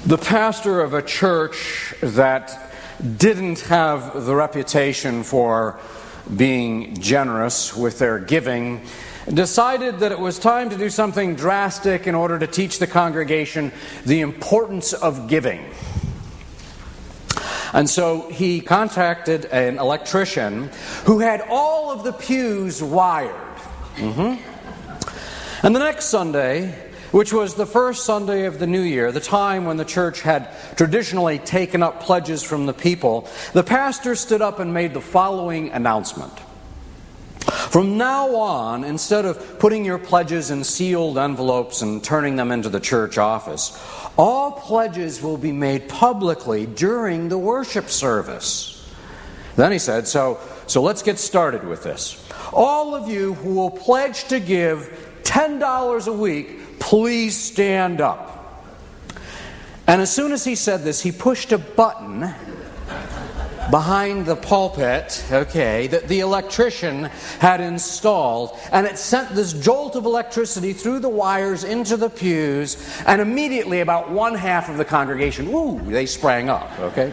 The pastor of a church that didn't have the reputation for being generous with their giving decided that it was time to do something drastic in order to teach the congregation the importance of giving. And so he contacted an electrician who had all of the pews wired. And the next Sunday, which was the first Sunday of the new year, the time when the church had traditionally taken up pledges from the people, the pastor stood up and made the following announcement. From now on, instead of putting your pledges in sealed envelopes and turning them into the church office, all pledges will be made publicly during the worship service. Then he said, so let's get started with this. All of you who will pledge to give $10 a week, please stand up. And as soon as he said this, he pushed a button behind the pulpit, that the electrician had installed, and it sent this jolt of electricity through the wires into the pews, and immediately about one half of the congregation, they sprang up,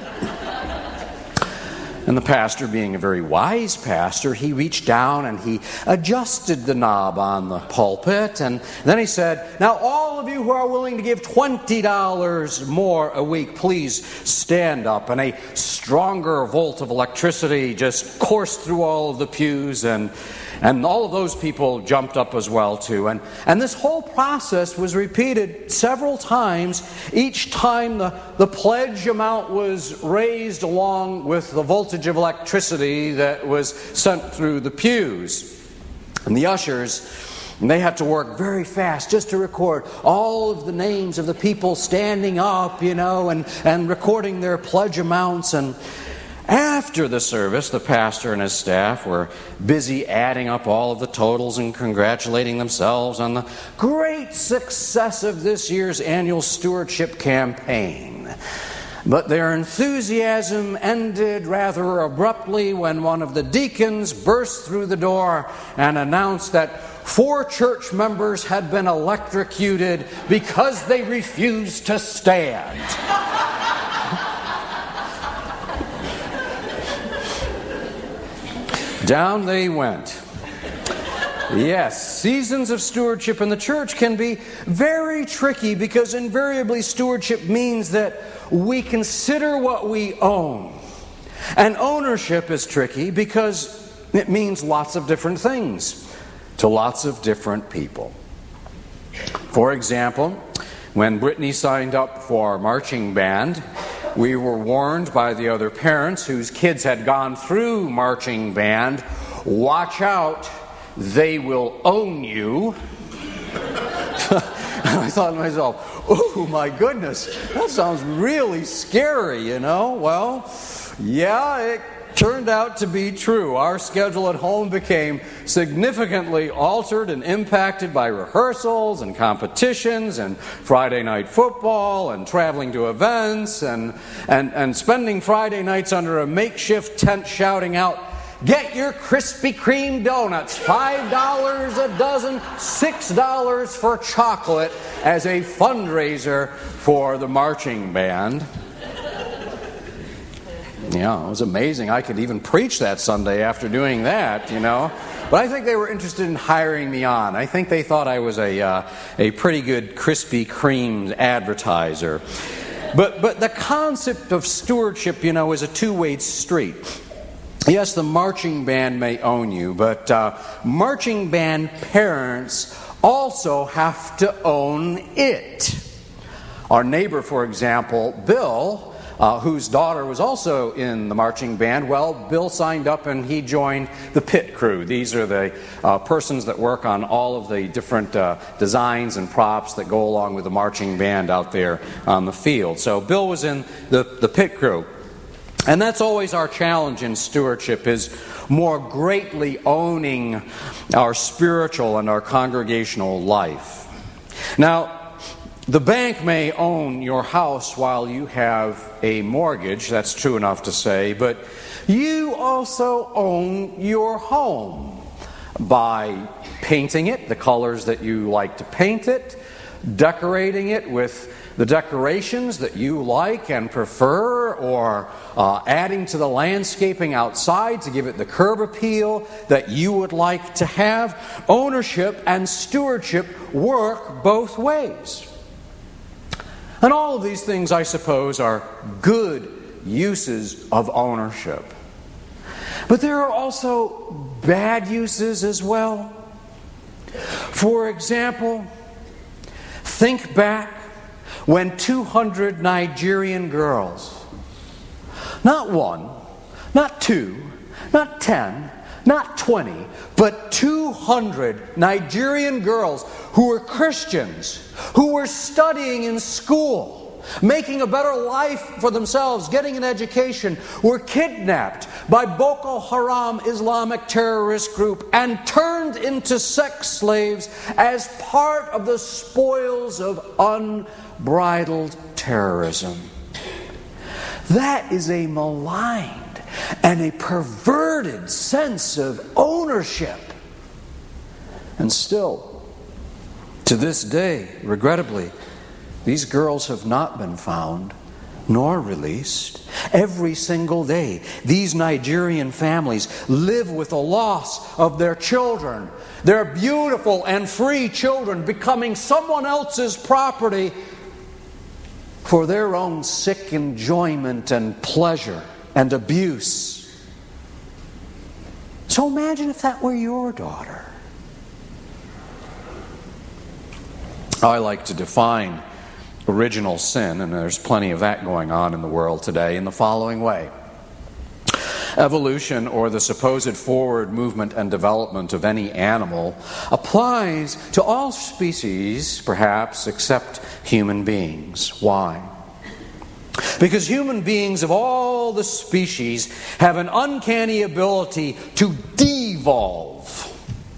And the pastor, being a very wise pastor, he reached down and he adjusted the knob on the pulpit. And then he said, now all of you who are willing to give $20 more a week, please stand up. And a stronger volt of electricity just coursed through all of the pews, and all of those people jumped up as well too. And this whole process was repeated several times. Each time the pledge amount was raised along with the voltage of electricity that was sent through the pews. And the ushers, they had to work very fast just to record all of the names of the people standing up, and recording their pledge amounts. And after the service, the pastor and his staff were busy adding up all of the totals and congratulating themselves on the great success of this year's annual stewardship campaign. But their enthusiasm ended rather abruptly when one of the deacons burst through the door and announced that 4 church members had been electrocuted because they refused to stand. Down they went. Yes, seasons of stewardship in the church can be very tricky because invariably stewardship means that we consider what we own. And ownership is tricky because it means lots of different things to lots of different people. For example, when Brittany signed up for marching band, we were warned by the other parents whose kids had gone through marching band, watch out, they will own you. I thought to myself, oh my goodness, that sounds really scary, Well, yeah, it turned out to be true. Our schedule at home became significantly altered and impacted by rehearsals and competitions and Friday night football and traveling to events and spending Friday nights under a makeshift tent shouting out, get your Krispy Kreme donuts, $5 a dozen, $6 for chocolate, as a fundraiser for the marching band. Yeah, it was amazing. I could even preach that Sunday after doing that, But I think they were interested in hiring me on. I think they thought I was a pretty good Krispy Kreme advertiser. But the concept of stewardship, is a two-way street. Yes, the marching band may own you, but marching band parents also have to own it. Our neighbor, for example, Bill, whose daughter was also in the marching band, Bill signed up and he joined the pit crew. These are the persons that work on all of the different designs and props that go along with the marching band out there on the field. So Bill was in the pit crew. And that's always our challenge in stewardship, is more greatly owning our spiritual and our congregational life. Now, the bank may own your house while you have a mortgage, that's true enough to say, but you also own your home by painting it the colors that you like to paint it, decorating it with the decorations that you like and prefer, or adding to the landscaping outside to give it the curb appeal that you would like to have. Ownership and stewardship work both ways. And all of these things, I suppose, are good uses of ownership. But there are also bad uses as well. For example, think back when 200 Nigerian girls, not one, not two, not 10, not 20, but 200 Nigerian girls who were Christians, who were studying in school, making a better life for themselves, getting an education, were kidnapped by Boko Haram Islamic terrorist group and turned into sex slaves as part of the spoils of unbridled terrorism. That is a maligned and a perverted sense of ownership. And still, to this day, regrettably, these girls have not been found nor released. Every single day, these Nigerian families live with the loss of their children, their beautiful and free children becoming someone else's property for their own sick enjoyment and pleasure and abuse. So imagine if that were your daughter. I like to define original sin, and there's plenty of that going on in the world today, in the following way. Evolution, or the supposed forward movement and development of any animal, applies to all species, perhaps, except human beings. Why? Because human beings of all the species have an uncanny ability to devolve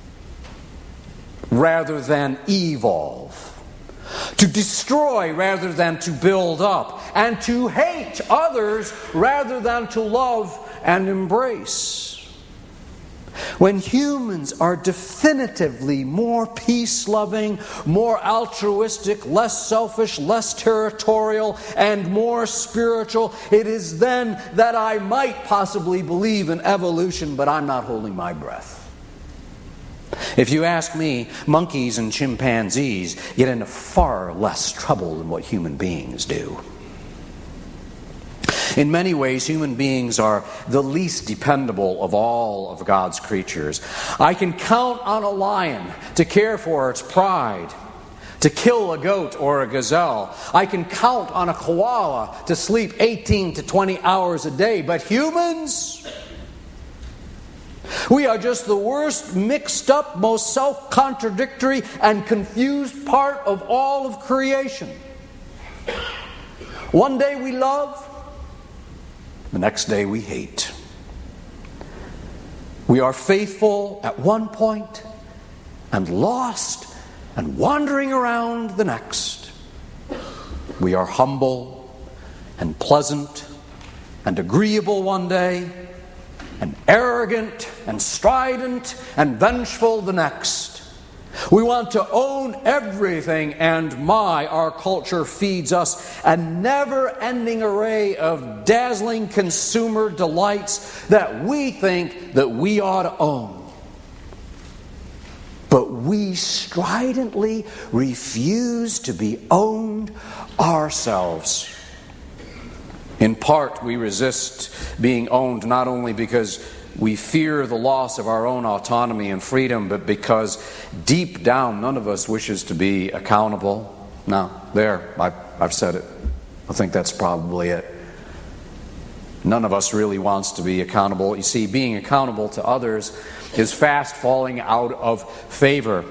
rather than evolve. To destroy rather than to build up, and to hate others rather than to love and embrace. When humans are definitively more peace-loving, more altruistic, less selfish, less territorial, and more spiritual, it is then that I might possibly believe in evolution, but I'm not holding my breath. If you ask me, monkeys and chimpanzees get into far less trouble than what human beings do. In many ways, human beings are the least dependable of all of God's creatures. I can count on a lion to care for its pride, to kill a goat or a gazelle. I can count on a koala to sleep 18 to 20 hours a day. But humans, we are just the worst, mixed up, most self-contradictory, and confused part of all of creation. One day we love, the next day we hate. We are faithful at one point and lost and wandering around the next. We are humble and pleasant and agreeable one day, and arrogant and strident and vengeful the next. We want to own everything, and our culture feeds us a never-ending array of dazzling consumer delights that we think that we ought to own. But we stridently refuse to be owned ourselves. In part, we resist being owned not only because we fear the loss of our own autonomy and freedom, but because deep down none of us wishes to be accountable. Now, I've said it. I think that's probably it. None of us really wants to be accountable. You see, being accountable to others is fast falling out of favor.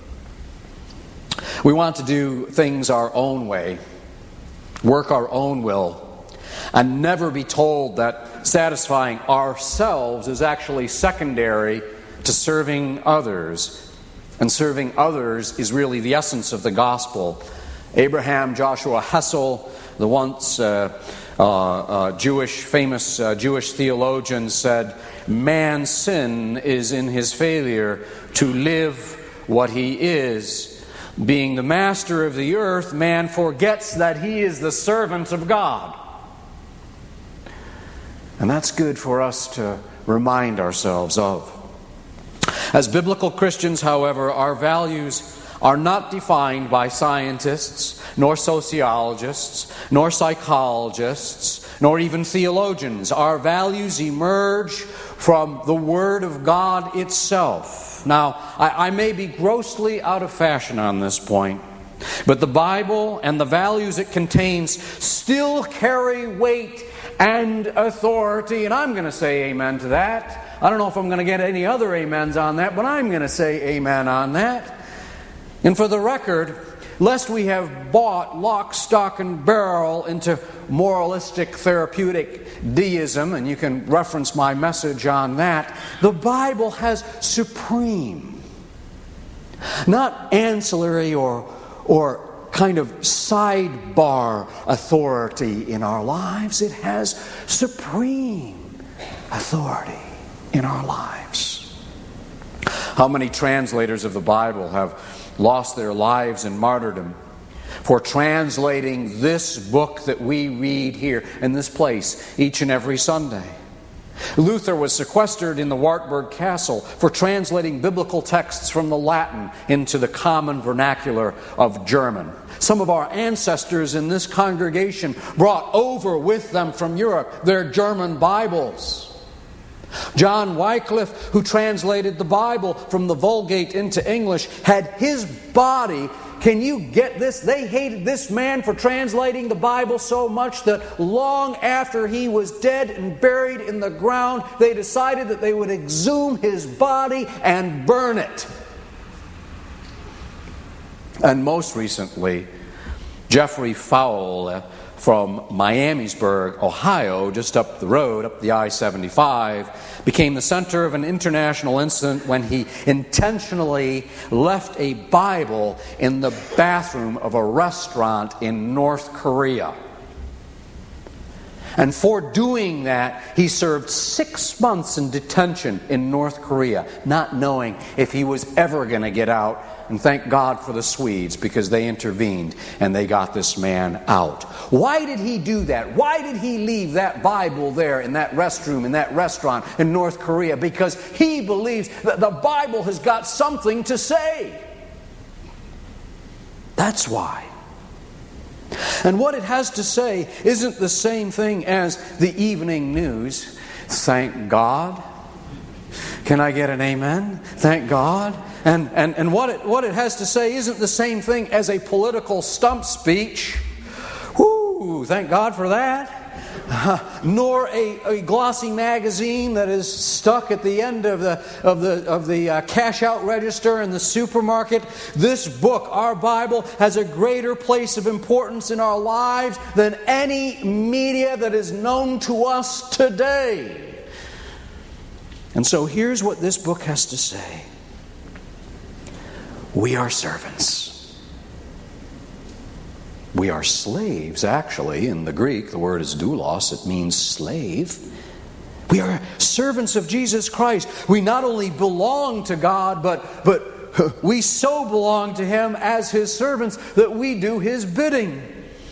We want to do things our own way, work our own will, and never be told that satisfying ourselves is actually secondary to serving others. And serving others is really the essence of the gospel. Abraham Joshua Hessel, the once famous Jewish theologian, said, "Man's sin is in his failure to live what he is. being the master of the earth, man forgets that he is the servant of God. And that's good for us to remind ourselves of. As biblical Christians, however, our values are not defined by scientists, nor sociologists, nor psychologists, nor even theologians. Our values emerge from the Word of God itself. Now, I may be grossly out of fashion on this point, but the Bible and the values it contains still carry weight and authority, and I'm going to say amen to that. I don't know if I'm going to get any other amens on that, but I'm going to say amen on that. And for the record, lest we have bought lock, stock, and barrel into moralistic therapeutic deism, and you can reference my message on that, the Bible has supreme, not ancillary or kind of sidebar authority in our lives. It has supreme authority in our lives. How many translators of the Bible have lost their lives in martyrdom for translating this book that we read here in this place each and every Sunday? Luther was sequestered in the Wartburg Castle for translating biblical texts from the Latin into the common vernacular of German. Some of our ancestors in this congregation brought over with them from Europe their German Bibles. John Wycliffe, who translated the Bible from the Vulgate into English, had his body, can you get this? They hated this man for translating the Bible so much that long after he was dead and buried in the ground, they decided that they would exhume his body and burn it. And most recently, Jeffrey Fowle from Miamisburg, Ohio, just up the road, up the I-75, became the center of an international incident when he intentionally left a Bible in the bathroom of a restaurant in North Korea. And for doing that, he served 6 months in detention in North Korea, not knowing if he was ever going to get out. And thank God for the Swedes, because they intervened and they got this man out. Why did he do that? Why did he leave that Bible there in that restroom, in that restaurant in North Korea? Because he believes that the Bible has got something to say. That's why. And what it has to say isn't the same thing as the evening news. Thank God. Can I get an amen? Thank God. And what it has to say isn't the same thing as a political stump speech. Whoo, thank God for that. Nor a glossy magazine that is stuck at the end of the cash out register in the supermarket. This book, our Bible, has a greater place of importance in our lives than any media that is known to us today. And so here's what this book has to say. We are servants. We are slaves, actually. In the Greek, the word is doulos. It means slave. We are servants of Jesus Christ. We not only belong to God, but we so belong to Him as His servants that we do His bidding.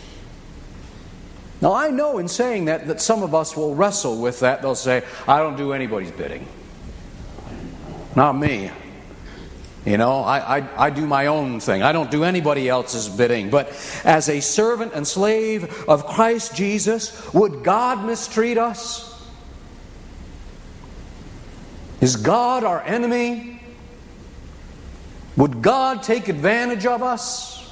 Now, I know in saying that some of us will wrestle with that. They'll say, I don't do anybody's bidding. Not me. You know, I do my own thing. I don't do anybody else's bidding. But as a servant and slave of Christ Jesus, would God mistreat us? Is God our enemy? Would God take advantage of us?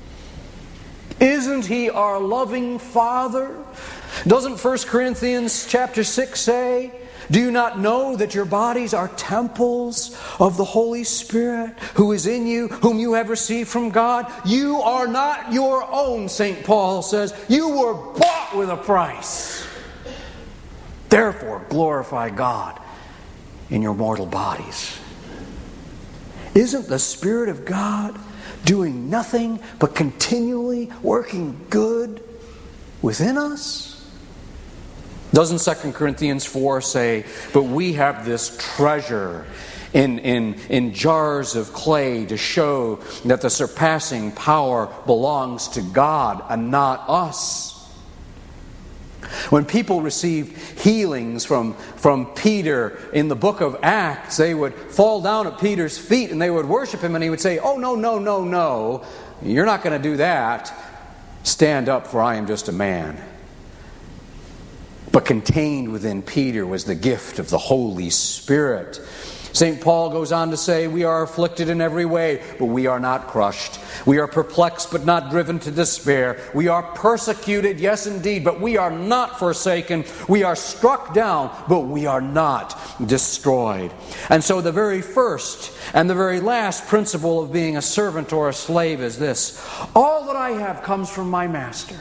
Isn't He our loving Father? Doesn't 1 Corinthians chapter 6 say, do you not know that your bodies are temples of the Holy Spirit who is in you, whom you have received from God? You are not your own, St. Paul says. You were bought with a price. Therefore, glorify God in your mortal bodies. Isn't the Spirit of God doing nothing but continually working good within us? Doesn't 2 Corinthians 4 say, but we have this treasure in jars of clay to show that the surpassing power belongs to God and not us. When people received healings from Peter in the book of Acts, they would fall down at Peter's feet and they would worship him, and he would say, "Oh, no, you're not going to do that. Stand up, for I am just a man." But contained within Peter was the gift of the Holy Spirit. St. Paul goes on to say, "We are afflicted in every way, but we are not crushed. We are perplexed, but not driven to despair. We are persecuted, yes indeed, but we are not forsaken. We are struck down, but we are not destroyed." And so the very first and the very last principle of being a servant or a slave is this: all that I have comes from my master.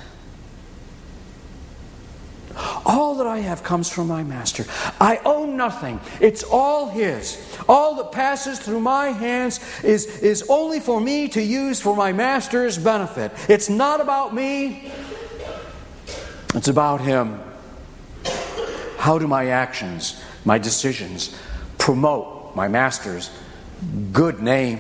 All that I have comes from my master. I own nothing. It's all his. All that passes through my hands is only for me to use for my master's benefit. It's not about me. It's about him. How do my actions, my decisions, promote my master's good name?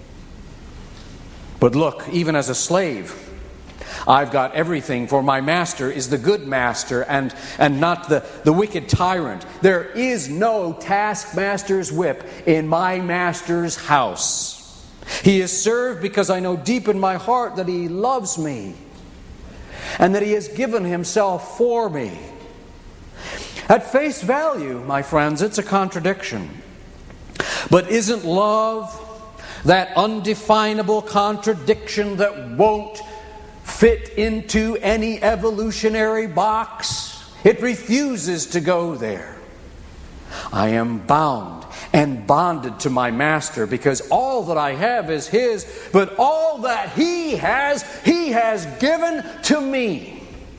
But look, even as a slave, I've got everything, for my master is the good master and not the wicked tyrant. There is no taskmaster's whip in my master's house. He is served because I know deep in my heart that he loves me and that he has given himself for me. At face value, my friends, it's a contradiction. But isn't love that undefinable contradiction that won't fit into any evolutionary box? It refuses to go there. I am bound and bonded to my master because all that I have is his, but all that he has given to me.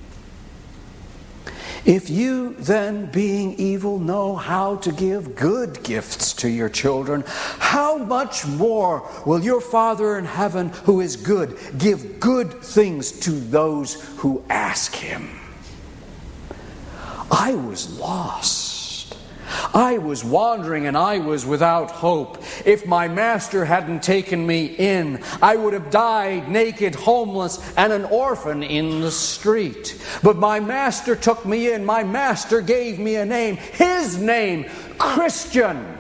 If you then, being evil, know how to give good gifts to your children, how much more will your Father in heaven, who is good, give good things to those who ask him? I was lost. I was wandering and I was without hope. If my master hadn't taken me in, I would have died naked, homeless, and an orphan in the street. But my master took me in. My master gave me a name. His name, Christian.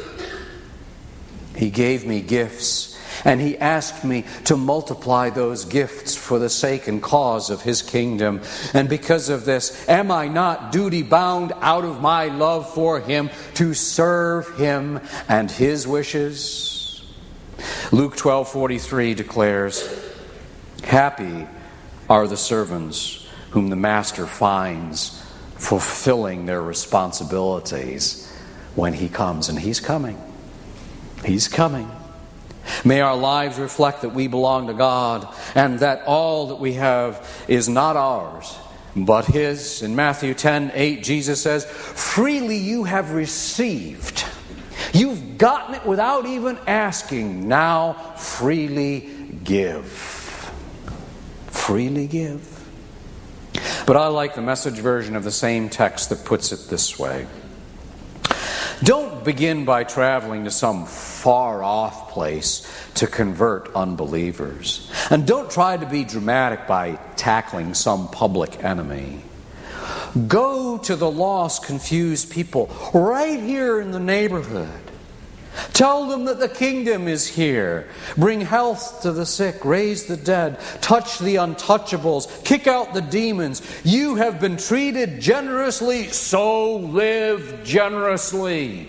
He gave me gifts. And he asked me to multiply those gifts for the sake and cause of his kingdom. And because of this, am I not duty-bound out of my love for him to serve him and his wishes? Luke 12:43 declares, "Happy are the servants whom the master finds fulfilling their responsibilities when he comes." And he's coming. He's coming. May our lives reflect that we belong to God and that all that we have is not ours, but his. In Matthew 10:8, Jesus says, "Freely you have received. You've gotten it without even asking. Now freely give." Freely give. But I like the Message version of the same text that puts it this way: don't begin by traveling to some far-off place to convert unbelievers. And don't try to be dramatic by tackling some public enemy. Go to the lost, confused people right here in the neighborhood. Tell them that the kingdom is here. Bring health to the sick, raise the dead, touch the untouchables, kick out the demons. You have been treated generously, so live generously.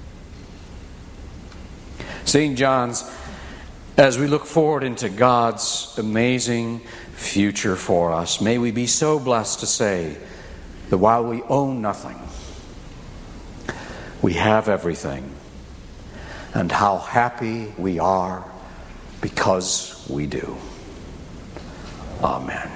St. John's, as we look forward into God's amazing future for us, may we be so blessed to say that while we own nothing, we have everything. And how happy we are because we do. Amen.